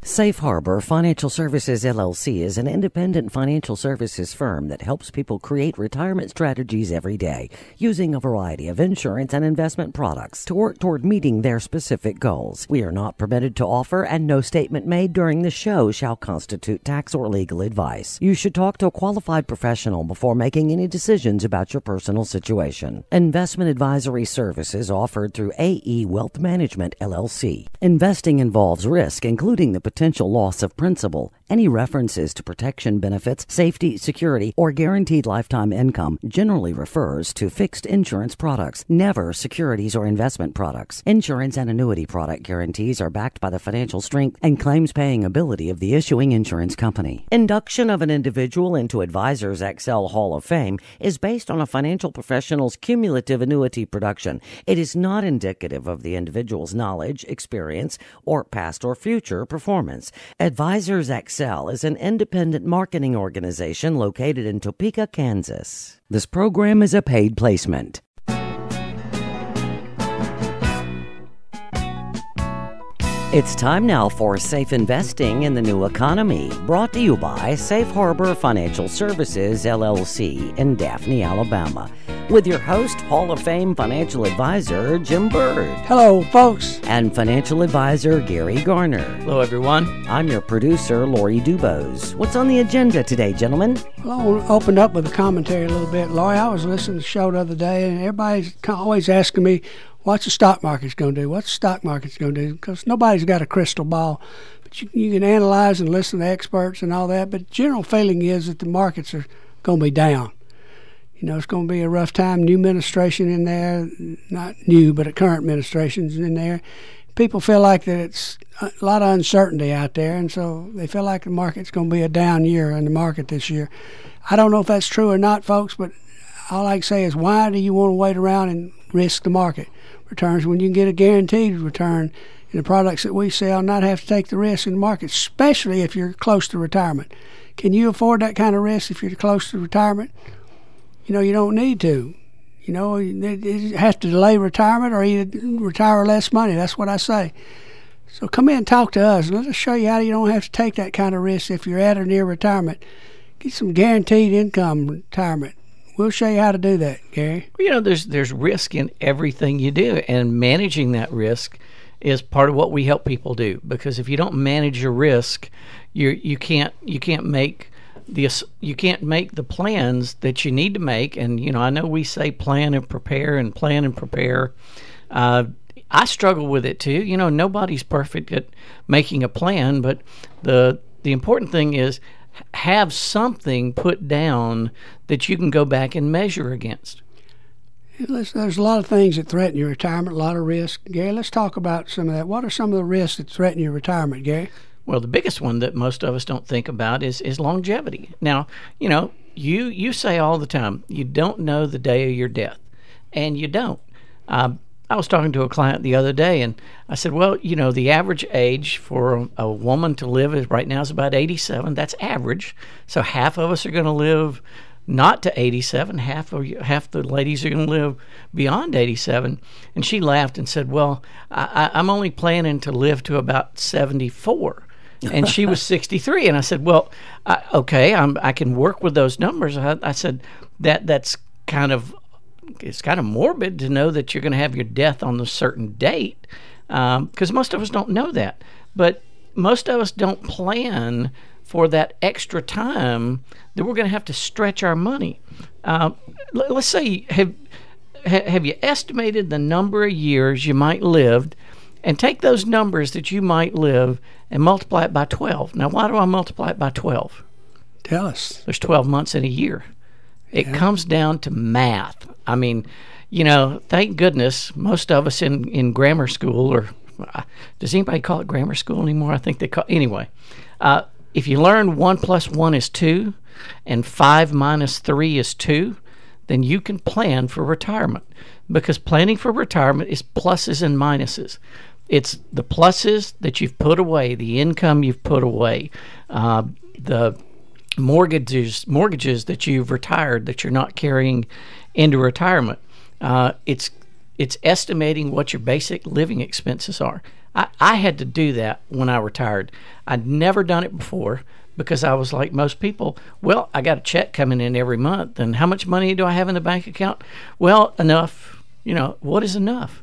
Safe Harbor Financial Services, LLC is an independent financial services firm that helps people create retirement strategies every day using a variety of insurance and investment products to work toward meeting their specific goals. We are not permitted to offer, and no statement made during the show shall constitute tax or legal advice. You should talk to a qualified professional before making any decisions about your personal situation. Investment advisory services offered through AE Wealth Management, LLC. Investing involves risk, including the potential loss of principal. Any references to protection benefits, safety, security, or guaranteed lifetime income generally refers to fixed insurance products, never securities or investment products. Insurance and annuity product guarantees are backed by the financial strength and claims-paying ability of the issuing insurance company. Induction of an individual into Advisors Excel Hall of Fame is based on a financial professional's cumulative annuity production. It is not indicative of the individual's knowledge, experience, or past or future performance. Advisors Excel is an independent marketing organization located in Topeka, Kansas. This program is a paid placement. It's time now for Safe Investing in the New Economy, brought to you by Safe Harbor Financial Services, LLC in Daphne, Alabama, with your host, Hall of Fame financial advisor, Jim Bird. Hello, folks. And financial advisor, Gary Garner. Hello, everyone. I'm your producer, Lori Dubose. What's on the agenda today, gentlemen? Well, I'll open up with a commentary a little bit. Lori, I was listening to the show the other day, and everybody's always asking me, what's the stock market's going to do? What's the stock market's going to do? Because nobody's got a crystal ball. But you can analyze and listen to experts and all that. But general feeling is that the markets are going to be down. You know, it's going to be a rough time. New administration in there, not new, but a current administration's in there. People feel like that it's a lot of uncertainty out there, and so they feel like the market's going to be a down year in the market this year. I don't know if that's true or not, folks, but all I can say is, why do you want to wait around and risk the market returns when you can get a guaranteed return in the products that we sell and not have to take the risk in the market, especially if you're close to retirement? Can you afford that kind of risk if you're close to retirement? You know, you don't need to. You know, it has to delay retirement or you retire less money. That's what I say. So come in and talk to us. Let us show you how you don't have to take that kind of risk if you're at or near retirement. Get some guaranteed income retirement. We'll show you how to do that, Gary. Well, you know, there's risk in everything you do, and managing that risk is part of what we help people do. Because if you don't manage your risk, you can't make the plans that you need to make. And you know, I know we say plan and prepare and plan and prepare. I struggle with it too. You know, nobody's perfect at making a plan, but the important thing is have something put down that you can go back and measure against. There's a lot of things that threaten your retirement, a lot of risk. Gary, let's talk about some of that. What are some of the risks that threaten your retirement, Gary? Well, the biggest one that most of us don't think about is longevity. Now, you know, you say all the time, you don't know the day of your death, and you don't. I was talking to a client the other day, and I said, well, you know, the average age for a woman to live right now is about 87. That's average. So half of us are going to live not to 87. Half the ladies are going to live beyond 87. And she laughed and said, well, I'm only planning to live to about 74. And she was 63. And I said, well, okay, I can work with those numbers. I said, that's kind of... it's kind of morbid to know that you're going to have your death on a certain date, because most of us don't know that. But most of us don't plan for that extra time that we're going to have to stretch our money. Let's say, have you estimated the number of years you might live, and take those numbers that you might live and multiply it by 12. Now, why do I multiply it by 12? Tell us. There's 12 months in a year. It comes down to math. I mean, you know, thank goodness most of us in grammar school, or does anybody call it grammar school anymore? I think they call anyway. If you learn 1 + 1 is 2 and 5 - 3 is 2, then you can plan for retirement, because planning for retirement is pluses and minuses. It's the pluses that you've put away, the income you've put away, the mortgages that you've retired that you're not carrying into retirement. It's estimating what your basic living expenses are. I had to do that when I retired. I'd never done it before because I was like most people. Well, I got a check coming in every month, and how much money do I have in the bank account? Well, enough. What is enough?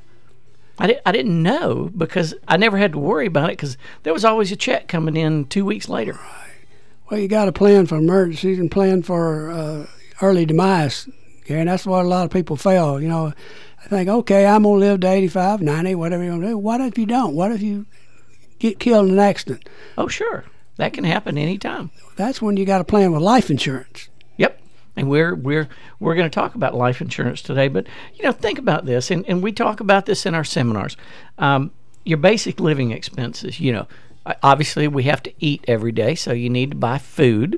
I didn't know because I never had to worry about it because there was always a check coming in 2 weeks later. Well, you got to plan for emergencies and plan for early demise, Gary, and that's what a lot of people fail. I think, okay, I'm going to live to 85, 90, whatever you're going to do. What if you don't? What if you get killed in an accident? Oh, sure. That can happen anytime. That's when you got to plan with life insurance. Yep. And we're going to talk about life insurance today. But, think about this, and we talk about this in our seminars. Your basic living expenses, obviously we have to eat every day, so you need to buy food.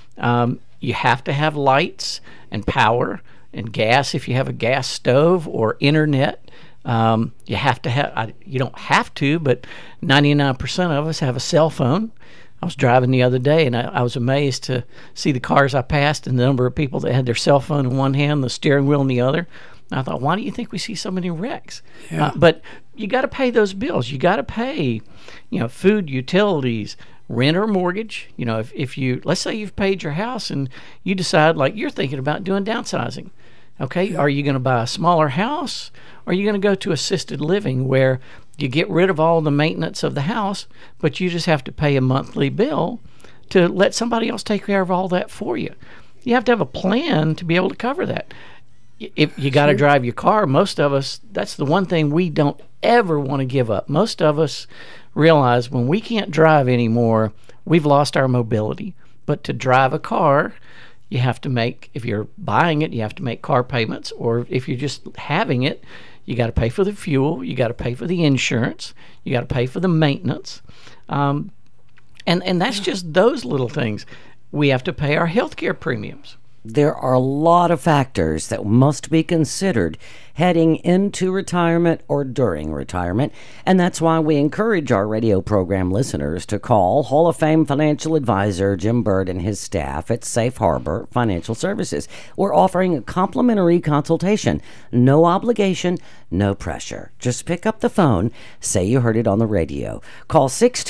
You have to have lights and power and gas if you have a gas stove or internet. You have to have, you don't have to, but 99% of us have a cell phone. I was driving the other day, and I was amazed to see the cars I passed and the number of people that had their cell phone in one hand, the steering wheel in the other. And I thought, why do you think we see so many wrecks? Yeah. But you got to pay those bills. You got to pay, food, utilities, rent or mortgage. If you, let's say you've paid your house and you decide, like, you're thinking about doing downsizing. Okay, yeah. Are you going to buy a smaller house, or are you going to go to assisted living where you get rid of all the maintenance of the house, but you just have to pay a monthly bill to let somebody else take care of all that for you? You have to have a plan to be able to cover that. If you got to drive your car, most of us, that's the one thing we don't ever want to give up. Most of us realize when we can't drive anymore, we've lost our mobility. But to drive a car, you have to make, if you're buying it, you have to make car payments, or if you're just having it, you got to pay for the fuel, you got to pay for the insurance, you got to pay for the maintenance, and that's just those little things. We have to pay our health care premiums. There are a lot of factors that must be considered heading into retirement or during retirement, and that's why we encourage our radio program listeners to call Hall of Fame financial advisor Jim Bird and his staff at Safe Harbor Financial Services. We're offering a complimentary consultation. No obligation, no pressure. Just pick up the phone, say you heard it on the radio. Call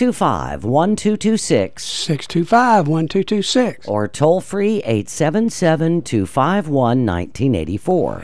625-1226. 625-1226. Or toll free 877-251-1984.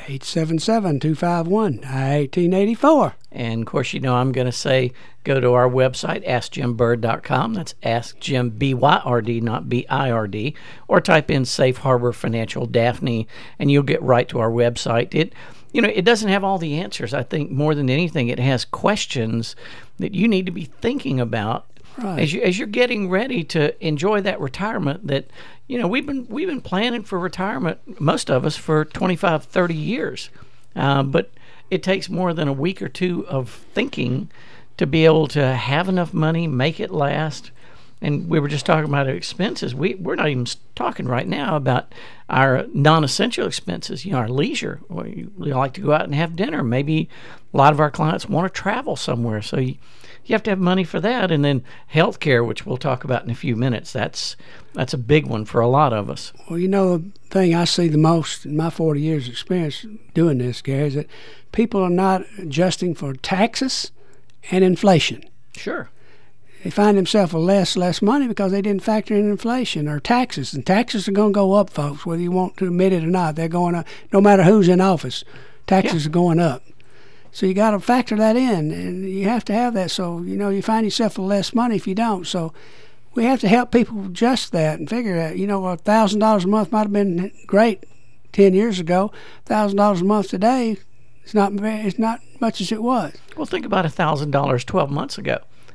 877-251-1984. And of course, I'm going to say go to our website, AskJimBird.com. That's AskJimByrd, not BIRD. Or type in Safe Harbor Financial Daphne, and you'll get right to our website. It doesn't have all the answers. I think more than anything, it has questions that you need to be thinking about as you're getting ready to enjoy that retirement. That we've been planning for retirement, most of us, for 25, 30 years, but it takes more than a week or two of thinking to be able to have enough money, make it last. And we were just talking about expenses. We're not even talking right now about our non-essential expenses, our leisure. We like to go out and have dinner. Maybe a lot of our clients want to travel somewhere. So you have to have money for that. And then health care, which we'll talk about in a few minutes, that's a big one for a lot of us. Well, the thing I see the most in my 40 years experience doing this, Gary, is that people are not adjusting for taxes and inflation. Sure. They find themselves with less money because they didn't factor in inflation or taxes. And taxes are going to go up, folks, whether you want to admit it or not. They're going up. No matter who's in office, taxes are going up. So you got to factor that in, and you have to have that. So, you find yourself with less money if you don't. So we have to help people adjust that and figure that, $1,000 a month might have been great 10 years ago. $1,000 a month today, it's not much as it was. Well, think about $1,000 12 months ago.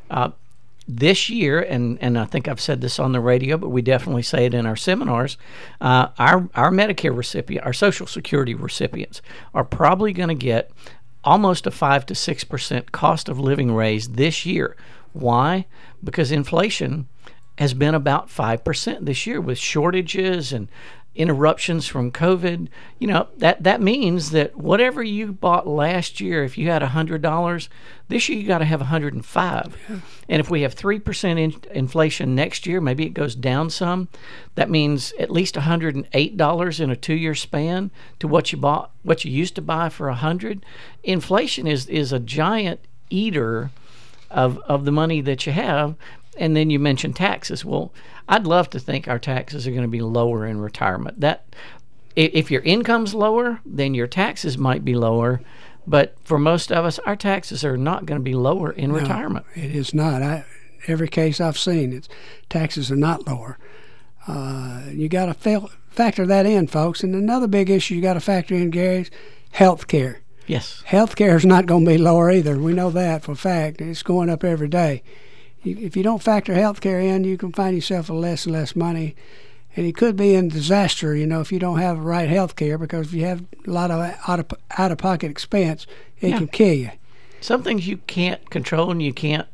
This year, and I think I've said this on the radio, but we definitely say it in our seminars, our Medicare recipient, our Social Security recipients are probably going to get almost a 5 to 6% cost of living raise this year. Why? Because inflation has been about 5% this year with shortages and interruptions from COVID. That means that whatever you bought last year, if you had $100, this year you got to have $105. Yeah. And if we have 3% inflation next year, maybe it goes down some. That means at least $108 in a 2-year span to what you used to buy for $100. Inflation is a giant eater of the money that you have. And then you mentioned taxes. Well, I'd love to think our taxes are going to be lower in retirement. That if your income's lower, then your taxes might be lower. But for most of us, our taxes are not going to be lower in retirement. It is not. Every case I've seen, taxes are not lower. You got to factor that in, folks. And another big issue you got to factor in, Gary, is health care. Yes. Health care is not going to be lower either. We know that for a fact. It's going up every day. If you don't factor health care in, you can find yourself with less and less money. And it could be in disaster, if you don't have the right health care, because if you have a lot of out-of-pocket expense, it can kill you. Some things you can't control, and you can't,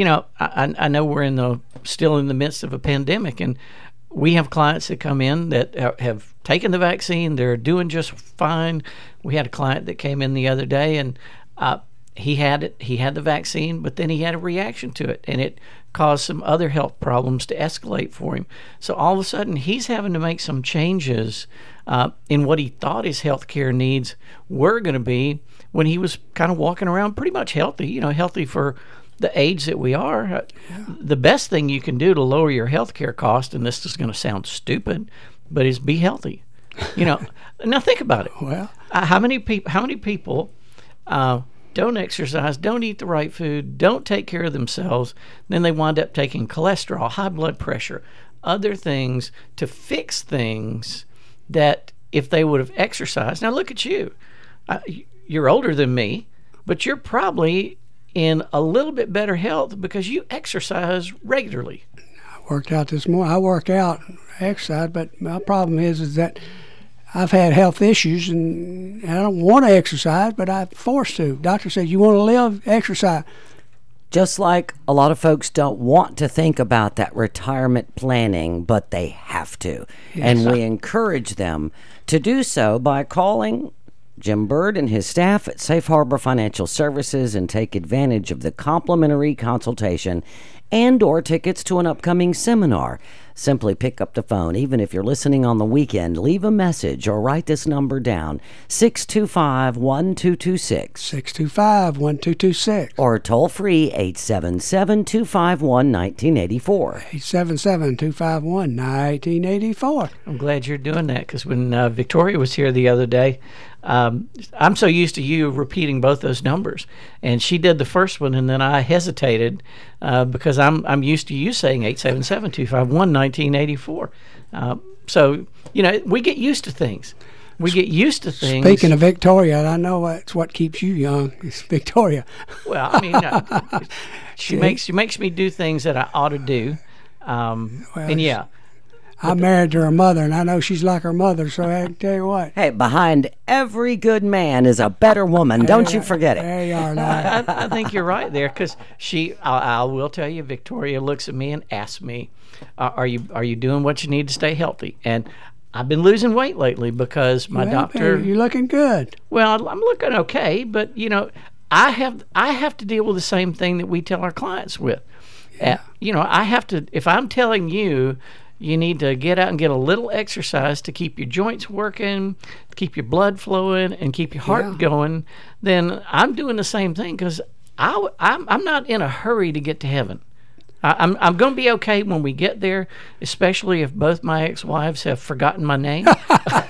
I know we're still in the midst of a pandemic, and we have clients that come in that have taken the vaccine. They're doing just fine. We had a client that came in the other day, and he had it. He had the vaccine, but then he had a reaction to it, and it caused some other health problems to escalate for him. So all of a sudden, he's having to make some changes in what he thought his health care needs were going to be when he was kind of walking around pretty much healthy, healthy for the age that we are. The best thing you can do to lower your health care cost, and this is going to sound stupid, but is be healthy. Now think about it. Well, how many people don't exercise, don't eat the right food, don't take care of themselves, then they wind up taking cholesterol, high blood pressure, other things to fix things that if they would have exercised. Now look at you. You're older than me, but you're probably in a little bit better health because you exercise regularly. I worked out this morning. I work out, exercise, but my problem is that I've had health issues, and I don't want to exercise, but I'm forced to. Doctor said, you want to live, exercise. Just like a lot of folks don't want to think about that retirement planning, but they have to. Yes. And we encourage them to do so by calling Jim Bird and his staff at Safe Harbor Financial Services and take advantage of the complimentary consultation and or tickets to an upcoming seminar. Simply pick up the phone. Even if you're listening on the weekend, leave a message or write this number down, 625-1226. 625-1226. Or toll free, 877-251-1984. 877-251-1984. I'm glad you're doing that, because when Victoria was here the other day, I'm so used to you repeating both those numbers, and she did the first one, and then I hesitated because I'm used to you saying 877-251-1984. So we get used to things. We get used to things. Speaking of Victoria, I know that's what keeps you young. It's Victoria. Well, I mean, she makes me do things that I ought to do, and yeah. I'm married to her mother, and I know she's like her mother, so I can tell you what. Hey, behind every good man is a better woman. Don't you forget it. There you are now. I think you're right there, because I will tell you, Victoria looks at me and asks me, are you doing what you need to stay healthy? And I've been losing weight lately because my doctor... You're looking good. Well, I'm looking okay, but, I have to deal with the same thing that we tell our clients with. Yeah. I have to... If I'm telling you... You need to get out and get a little exercise to keep your joints working, keep your blood flowing, and keep your heart going. Then I'm doing the same thing, because I'm not in a hurry to get to heaven. I'm going to be okay when we get there, especially if both my ex-wives have forgotten my name. That's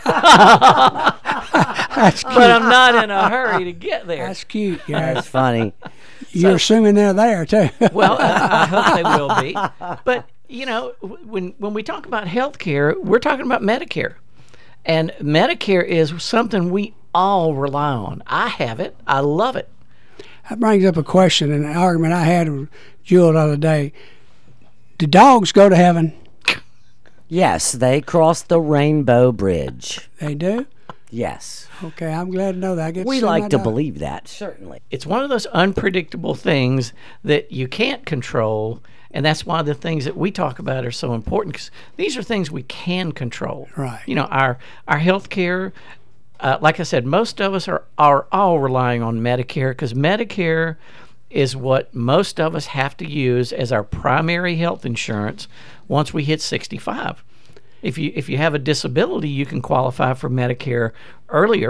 cute. But I'm not in a hurry to get there. That's cute. Yeah. That's funny. You're assuming they're there, too. Well, I hope they will be. But when we talk about health care, we're talking about Medicare. And Medicare is something we all rely on. I have it. I love it. That brings up a question and an argument I had with Jewel the other day. Do dogs go to heaven? Yes, they cross the Rainbow Bridge. They do? Yes. Okay, I'm glad to know that. We like to believe that, certainly. It's one of those unpredictable things that you can't control. And that's why the things that we talk about are so important, because these are things we can control. Right. Our health care, like I said, most of us are all relying on Medicare, because Medicare is what most of us have to use as our primary health insurance once we hit 65. If you have a disability, you can qualify for Medicare earlier,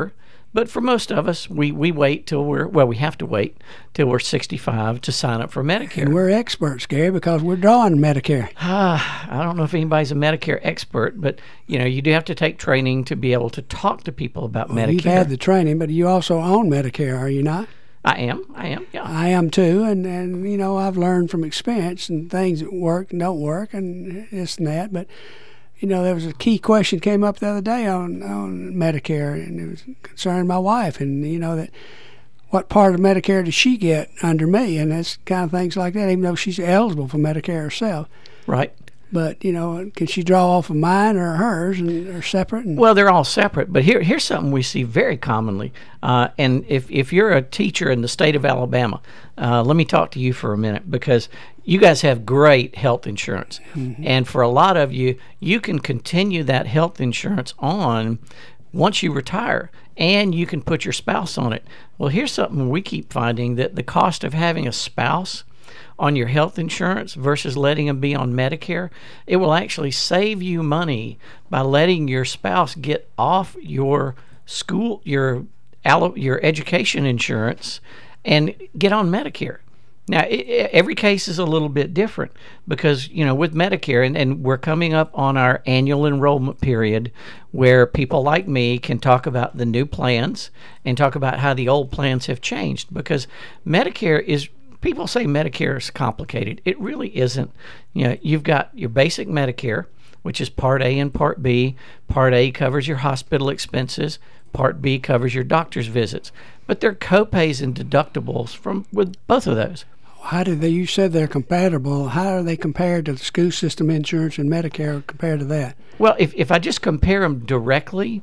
But for most of us, we wait till we have to wait till we're 65 to sign up for Medicare. And we're experts, Gary, because we're drawing Medicare. I don't know if anybody's a Medicare expert, but you do have to take training to be able to talk to people about Medicare. You've had the training, but you also own Medicare, are you not? I am, yeah. I am too, and I've learned from experience and things that work and don't work and this and that, but there was a key question came up the other day on Medicare, and it was concerning my wife, and that what part of Medicare does she get under me, and that's kind of things like that, even though she's eligible for Medicare herself. Right. But, can she draw off of mine or hers, and they're separate? Well, they're all separate, but here's something we see very commonly. And if you're a teacher in the state of Alabama, let me talk to you for a minute, because you guys have great health insurance. Mm-hmm. And for a lot of you, you can continue that health insurance on once you retire, and you can put your spouse on it. Well, here's something we keep finding, that the cost of having a spouse on your health insurance versus letting them be on Medicare, it will actually save you money by letting your spouse get off your school, your education insurance, and get on Medicare. Now, every case is a little bit different, because, with Medicare, and we're coming up on our annual enrollment period where people like me can talk about the new plans and talk about how the old plans have changed, because Medicare is, people say Medicare is complicated. It really isn't. You've got your basic Medicare, which is Part A and Part B. Part A covers your hospital expenses. Part B covers your doctor's visits. But there are co-pays and deductibles with both of those. How do they? You said they're compatible. How are they compared to the school system insurance and Medicare compared to that? Well, if I just compare them directly,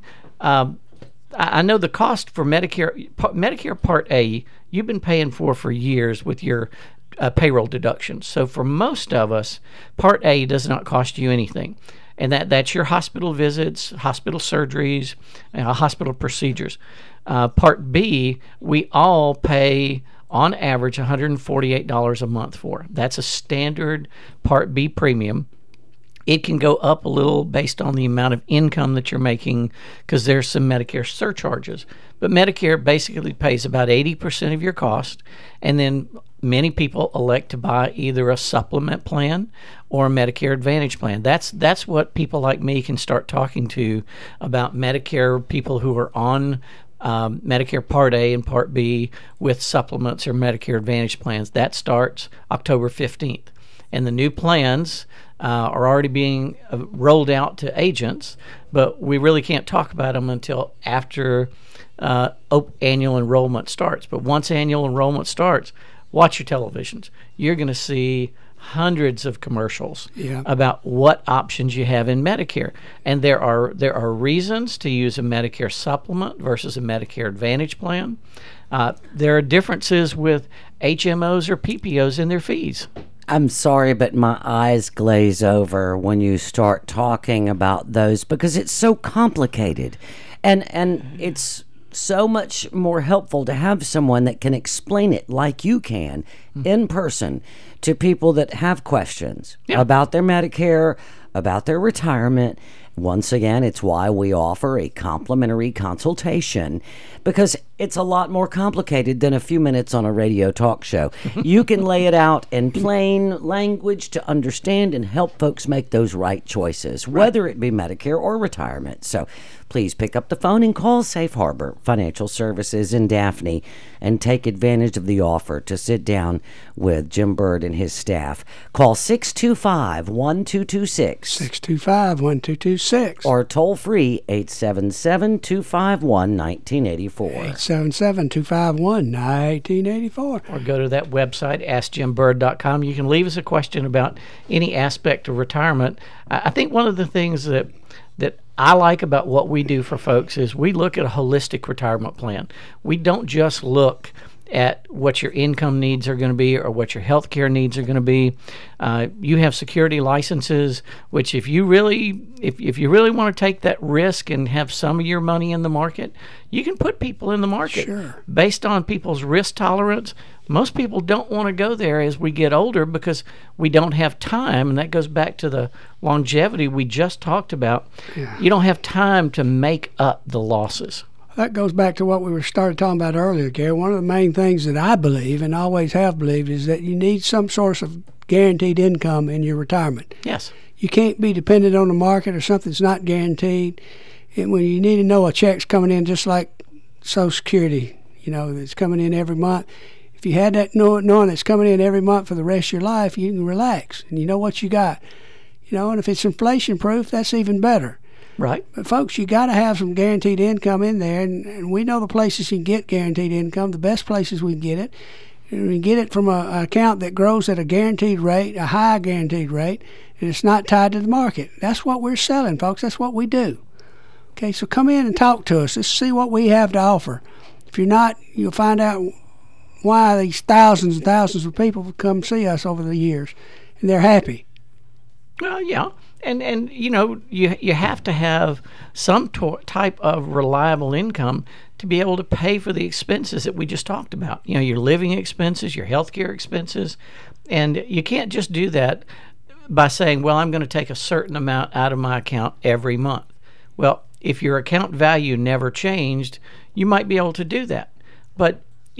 I know the cost for Medicare Part A, you've been paying for years with your payroll deductions. So for most of us, Part A does not cost you anything. And that's your hospital visits, hospital surgeries, hospital procedures. Part B, we all pay on average $148 a month for. That's a standard Part B premium. It can go up a little based on the amount of income that you're making, because there's some Medicare surcharges. But Medicare basically pays about 80% of your cost, and then many people elect to buy either a supplement plan or a Medicare Advantage plan. That's what people like me can start talking to about Medicare, people who are on Medicare Part A and Part B with supplements or Medicare Advantage plans. That starts October 15th. And the new plans are already being rolled out to agents, but we really can't talk about them until after annual enrollment starts. But once annual enrollment starts, watch your televisions. You're going to see hundreds of commercials about what options you have in Medicare. And there are reasons to use a Medicare supplement versus a Medicare Advantage plan. There are differences with HMOs or PPOs in their fees. I'm sorry, but my eyes glaze over when you start talking about those, because it's so complicated. And it's so much more helpful to have someone that can explain it like you can in person to people that have questions about their Medicare, about their retirement. Once again, it's why we offer a complimentary consultation, because it's a lot more complicated than a few minutes on a radio talk show. You can lay it out in plain language to understand and help folks make those right choices, whether it be Medicare or retirement. So please pick up the phone and call Safe Harbor Financial Services in Daphne and take advantage of the offer to sit down with Jim Bird and his staff. Call 625-1226. 625-1226. Or toll free 877-251-1984. 877-251-1984. Or go to that website, AskJimBird.com. You can leave us a question about any aspect of retirement. I think one of the things that I like about what we do for folks is we look at a holistic retirement plan. We don't just look at what your income needs are going to be or what your health care needs are going to be. You have security licenses, which if you really want to take that risk and have some of your money in the market, you can put people in the market based on people's risk tolerance. Most people don't want to go there as we get older because we don't have time, and that goes back to the longevity we just talked about. You don't have time to make up the losses. That goes back to what we started talking about earlier, Gary. One of the main things that I believe and always have believed is that you need some source of guaranteed income in your retirement. Yes. You can't be dependent on the market or something that's not guaranteed. And when you need to know a check's coming in, just like Social Security, that's coming in every month. If you had that knowing it's coming in every month for the rest of your life, you can relax and you know what you got. And if it's inflation proof, that's even better. Right. But folks, you got to have some guaranteed income in there, and we know the places you can get guaranteed income. The best places we can get it, and we can get it from an account that grows at a guaranteed rate, a high guaranteed rate, and it's not tied to the market. That's what we're selling, folks. That's what we do. Okay, so come in and talk to us. Let's see what we have to offer. If you're not, you'll find out why these thousands and thousands of people come see us over the years, and they're happy. Well, yeah. And you have to have some type of reliable income to be able to pay for the expenses that we just talked about. Your living expenses, your healthcare expenses, and you can't just do that by saying, well, I'm going to take a certain amount out of my account every month. Well, if your account value never changed, you might be able to do that. But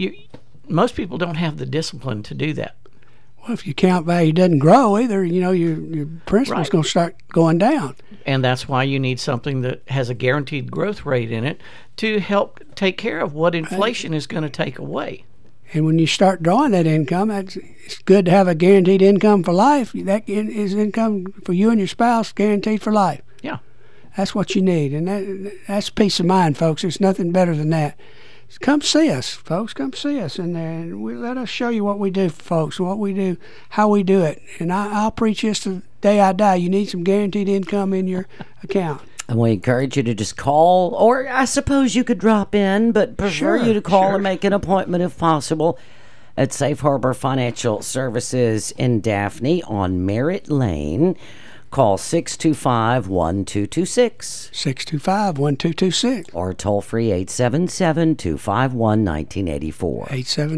most people don't have the discipline to do that. Well, if your account value doesn't grow either, your principal's going to start going down. And that's why you need something that has a guaranteed growth rate in it to help take care of what inflation is going to take away. And when you start drawing that income, it's good to have a guaranteed income for life. That is income for you and your spouse, guaranteed for life. Yeah. That's what you need. And that's peace of mind, folks. There's nothing better than that. Come see us, folks. Come see us in there, and let us show you what we do for folks, what we do, how we do it. And I'll preach this to the day I die. You need some guaranteed income in your account. And we encourage you to just call, or I suppose you could drop in, but prefer you to call and make an appointment if possible at Safe Harbor Financial Services in Daphne on Merritt Lane. Call 625-1226. 625-1226. Or toll free 877-251-1984.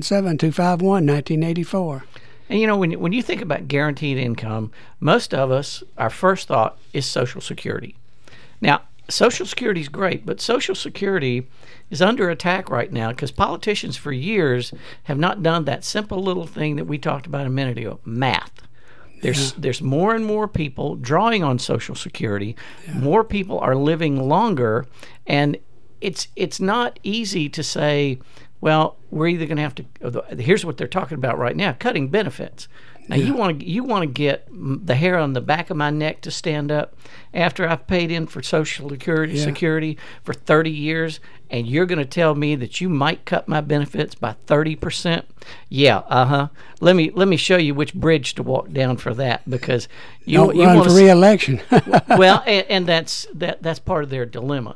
877-251-1984. And when you think about guaranteed income, most of us, our first thought is Social Security. Now, Social Security is great, but Social Security is under attack right now because politicians for years have not done that simple little thing that we talked about a minute ago, math. There's more and more people drawing on Social Security. Yeah. More people are living longer, and it's not easy to say, well, we're either going to have to. Here's what they're talking about right now: cutting benefits. Now you want to get the hair on the back of my neck to stand up after I've paid in for Social Security for 30 years, and you're going to tell me that you might cut my benefits by 30%? Yeah, Let me show you which bridge to walk down for that, because you run for re-election. Well, and that's part of their dilemma.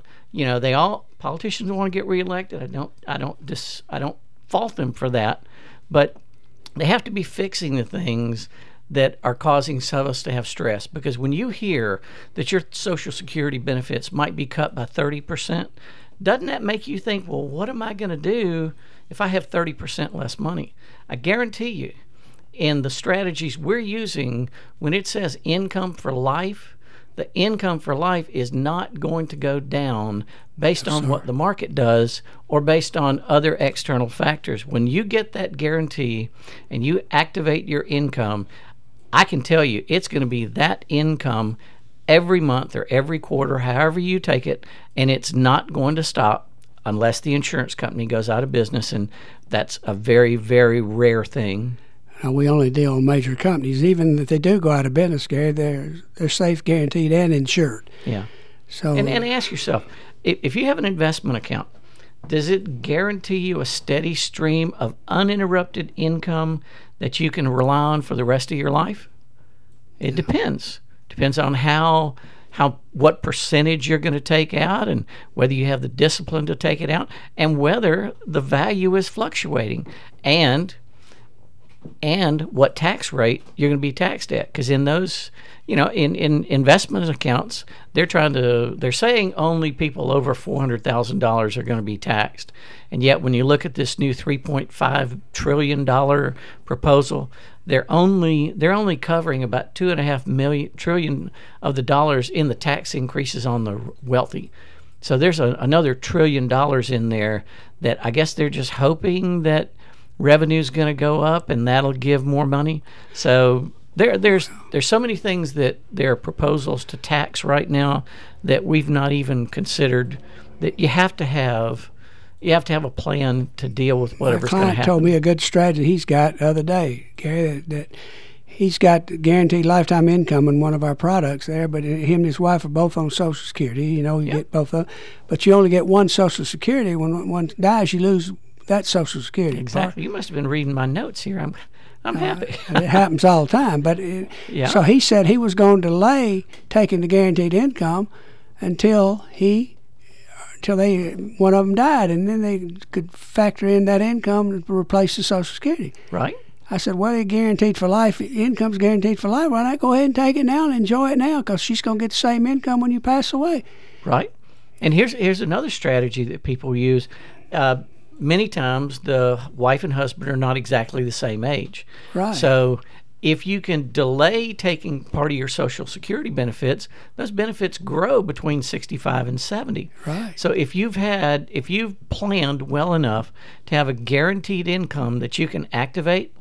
Politicians want to get reelected. I don't fault them for that, but they have to be fixing the things that are causing some of us to have stress. Because when you hear that your Social Security benefits might be cut by 30%, doesn't that make you think, well, what am I going to do if I have 30% less money? I guarantee you, in the strategies we're using, when it says income for life, the income for life is not going to go down based on what the market does or based on other external factors. When you get that guarantee and you activate your income, I can tell you it's going to be that income every month or every quarter, however you take it, and it's not going to stop unless the insurance company goes out of business, and that's a very, very rare thing. We only deal with major companies. Even if they do go out of business, Gary, they're safe, guaranteed, and insured. Yeah. So and ask yourself, if you have an investment account, does it guarantee you a steady stream of uninterrupted income that you can rely on for the rest of your life? It depends. Depends on what percentage you're going to take out, and whether you have the discipline to take it out, and whether the value is fluctuating, and what tax rate you're going to be taxed at. Because in those, in investment accounts, they're saying only people over $400,000 are going to be taxed. And yet when you look at this new $3.5 trillion proposal, they're only covering about $2.5 trillion of the dollars in the tax increases on the wealthy. So there's another $1 trillion in there that I guess they're just hoping that revenue's going to go up and that'll give more money. So there's so many things that there are proposals to tax right now that we've not even considered, that you have to have a plan to deal with whatever's going to happen. My client told me a good strategy he's got the other day, Gary, that he's got guaranteed lifetime income in one of our products there, but him and his wife are both on Social Security. You get both of them. But you only get one Social Security. When one dies, you lose that Social Security. Exactly. You must have been reading my notes here. I'm happy. It happens all the time. But So he said he was going to delay taking the guaranteed income until one of them died, and then they could factor in that income to replace the Social Security. Right. I said, well, they're guaranteed for life. Income's guaranteed for life. Why not go ahead and take it now and enjoy it now? Because she's going to get the same income when you pass away. Right. And here's another strategy that people use. Many times the wife and husband are not exactly the same age. Right. So if you can delay taking part of your Social Security benefits, those benefits grow between 65 and 70. Right. So if you've planned well enough to have a guaranteed income that you can activate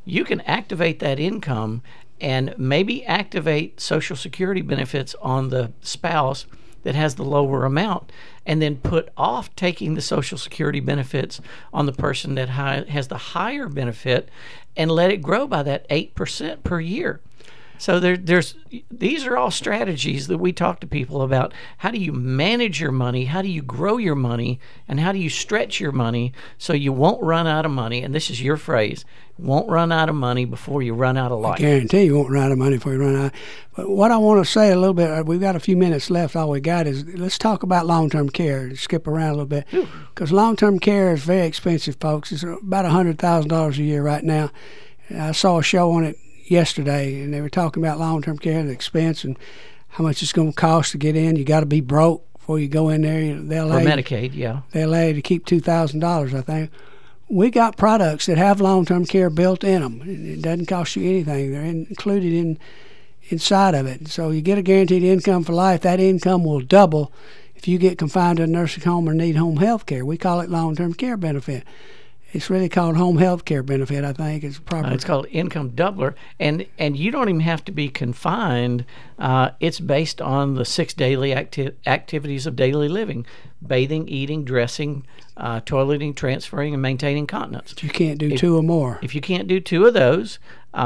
that income and maybe activate Social Security benefits on the spouse that has the lower amount, and then put off taking the Social Security benefits on the person that has the higher benefit, and let it grow by that 8% per year. So these are all strategies that we talk to people about. How do you manage your money? How do you grow your money? And how do you stretch your money so you won't run out of money? And this is your phrase, won't run out of money before you run out of life. I guarantee you won't run out of money before you run out. But what I want to say a little bit, we've got a few minutes left. All we got is, let's talk about long-term care. Skip around a little bit. Because long-term care is very expensive, folks. It's about $100,000 a year right now. I saw a show on it yesterday, and they were talking about long-term care and the expense and how much it's going to cost to get in. You got to be broke before you go in there. They'll for Medicaid, yeah. They allow you to keep $2,000, I think. We got products that have long-term care built in them. It doesn't cost you anything. They're included inside of it. So you get a guaranteed income for life. That income will double if you get confined to a nursing home or need home health care. We call it long-term care benefit. It's really called home health care benefit, I think. It's called income doubler. And you don't even have to be confined. It's based on the 6 daily activities of daily living: bathing, eating, dressing, toileting, transferring, and maintaining continence. You can't do 2 or more. If you can't do 2 of those,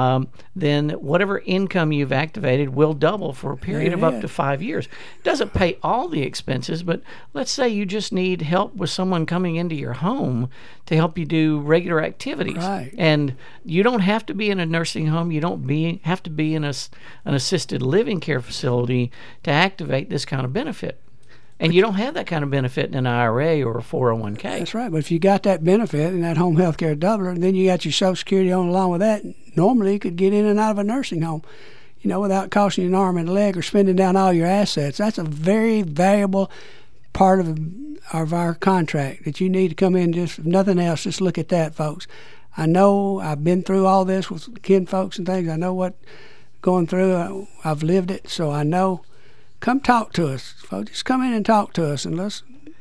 then whatever income you've activated will double for a period of up to 5 years. Doesn't pay all the expenses, but let's say you just need help with someone coming into your home to help you do regular activities. Right. And you don't have to be in a nursing home. You don't have to be in an assisted living care facility to activate this kind of benefit. And you don't have that kind of benefit in an IRA or a 401k. That's right. But if you got that benefit and that home health care doubler, and then you got your Social Security on along with that, normally you could get in and out of a nursing home, without costing you an arm and a leg or spending down all your assets. That's a very valuable part of our contract that you need to come in. Just if nothing else, just look at that, folks. I know I've been through all this with kin folks and things. I know what going through. I've lived it, so I know. Come talk to us, folks. Just come in and talk to us, and let's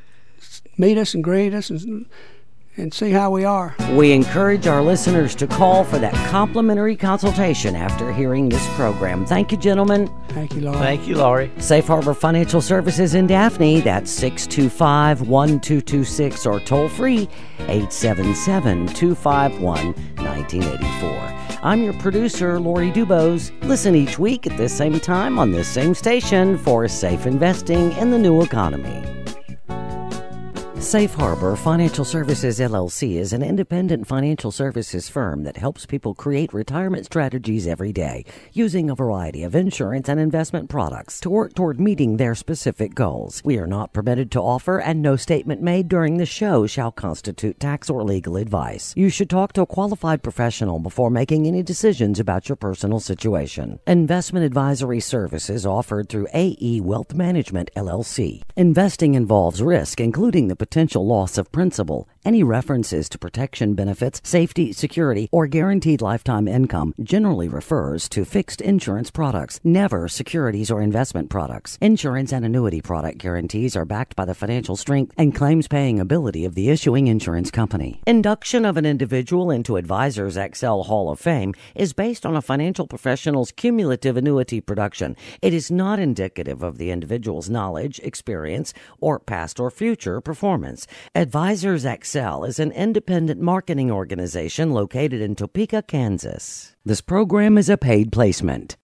meet us and greet us and see how we are. We encourage our listeners to call for that complimentary consultation after hearing this program. Thank you, gentlemen. Thank you, Laurie. Thank you, Laurie. Safe Harbor Financial Services in Daphne. That's 625-1226 or toll free 877-251-1984. I'm your producer, Laurie Dubose. Listen each week at this same time on this same station for safe investing in the new economy. Safe Harbor Financial Services, LLC is an independent financial services firm that helps people create retirement strategies every day using a variety of insurance and investment products to work toward meeting their specific goals. We are not permitted to offer, and no statement made during the show shall constitute tax or legal advice. You should talk to a qualified professional before making any decisions about your personal situation. Investment advisory services offered through AE Wealth Management, LLC. Investing involves risk, including the potential loss of principal. Any references to protection benefits, safety, security, or guaranteed lifetime income generally refers to fixed insurance products, never securities or investment products. Insurance and annuity product guarantees are backed by the financial strength and claims-paying ability of the issuing insurance company. Induction of an individual into Advisors Excel Hall of Fame is based on a financial professional's cumulative annuity production. It is not indicative of the individual's knowledge, experience, or past or future performance. Advisors Excel is an independent marketing organization located in Topeka, Kansas. This program is a paid placement.